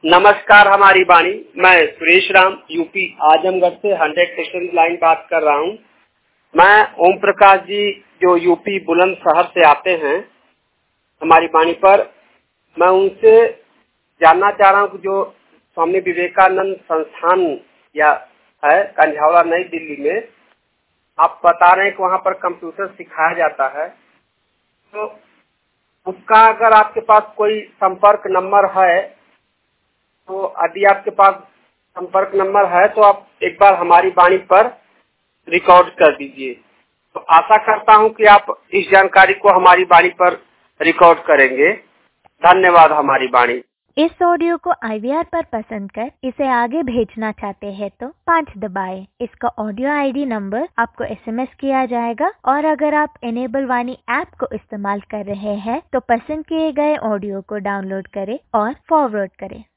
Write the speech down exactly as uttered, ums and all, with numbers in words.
नमस्कार हमारी वाणी, मैं सुरेश राम यूपी आजमगढ़ से हंड्रेड सेक्शन लाइन बात कर रहा हूँ। मैं ओम प्रकाश जी जो यूपी बुलंदशहर से आते हैं हमारी वाणी पर, मैं उनसे जानना चाह रहा हूँ कि जो स्वामी विवेकानंद संस्थान या है कंझावड़ा नई दिल्ली में, आप बता रहे हैं कि वहाँ पर कंप्यूटर सिखाया जाता है, तो उसका अगर आपके पास कोई संपर्क नंबर है तो यदि आपके पास संपर्क नंबर है तो आप एक बार हमारी वाणी पर रिकॉर्ड कर दीजिए। तो आशा करता हूं कि आप इस जानकारी को हमारी वाणी पर रिकॉर्ड करेंगे। धन्यवाद हमारी वाणी। इस ऑडियो को आई वी आर पर पसंद कर इसे आगे भेजना चाहते हैं तो पाँच दबाएं। इसका ऑडियो आई डी नंबर आपको एस एम एस किया जाएगा और अगर आप इनेबल वाणी ऐप को इस्तेमाल कर रहे हैं तो पसंद किए गए ऑडियो को डाउनलोड करें और फॉरवर्ड करें।